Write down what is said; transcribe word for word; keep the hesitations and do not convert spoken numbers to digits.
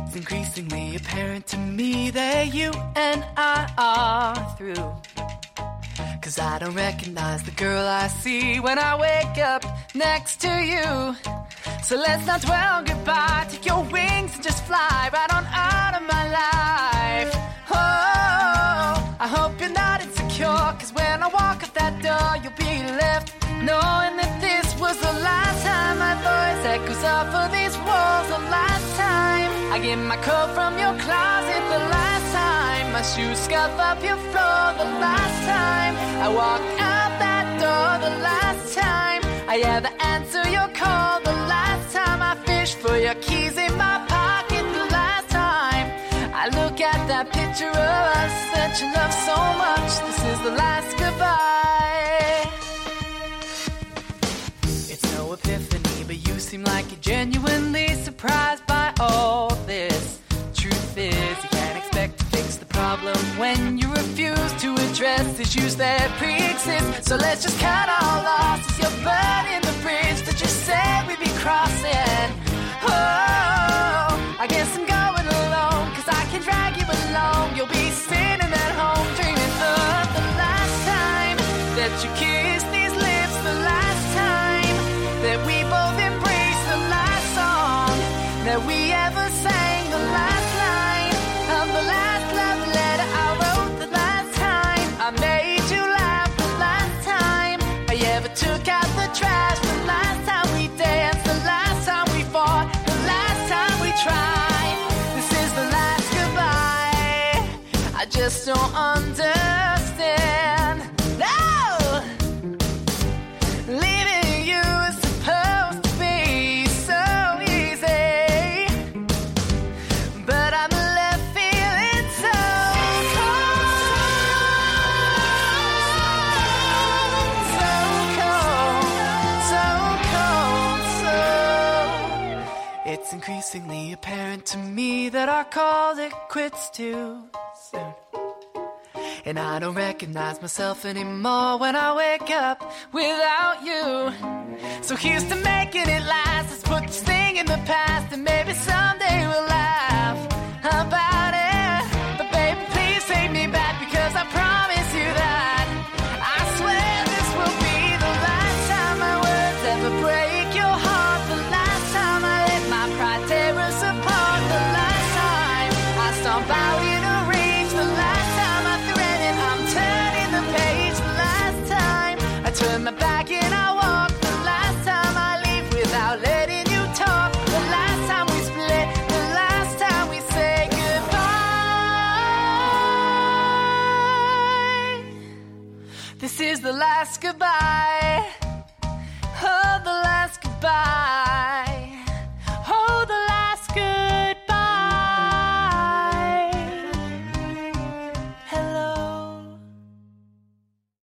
It's increasingly apparent to me that you and I are through. Cause I don't recognize the girl I see when I wake up next to you. So let's not dwell goodbye, take your wings and just fly right on out of my life. Oh, I hope you're not insecure, cause when I walk out that door you'll be left knowing that this was the last time my voice echoes off of these walls. The last time I get my coat from your closet. The last time my shoes scuff up your floor. The last time I walk out that door. The last time I ever answer your call. The last time I fish for your keys in my pocket. The last time I look at that picture of us that you love so much. This is the last goodbye. It's no epiphany, but you seem like you're genuinely surprised by all this. Truth is, you can't expect to fix the problem when you refuse to address issues that pre-exist. So let's just cut all losses. You're burning the bridge that you said we'd be crossing. Oh, I guess I'm going alone, cause I can drag you along. You'll be sitting at home dreaming of the last time that you kissed these lips. The last time that we both embraced. The last song that we ever sang. The last line of the last love letter I wrote. The last time I made you laugh. The last time I ever took out the trash. The last time we danced. The last time we fought. The last time we tried. This is the last goodbye. I just don't understand. No! Leaving you is supposed to be so easy, but I'm left feeling so cold, so cold, so cold, so. It's increasingly apparent to me that our call it quits too soon. And I don't recognize myself anymore when I wake up without you. So here's to making it last. Let's put this thing in the past, and maybe someday we'll laugh about it. But baby, please take me back, because I promise you that I swear this will be the last time my words ever break your heart. The last time I let my pride tear us apart. The last time I stomp out in a rage. The last time I threaten I'm turning the page. The last time I turn my back and I walk. The last time I leave without letting you talk. The last time we split. The last time we say goodbye. This is the last goodbye.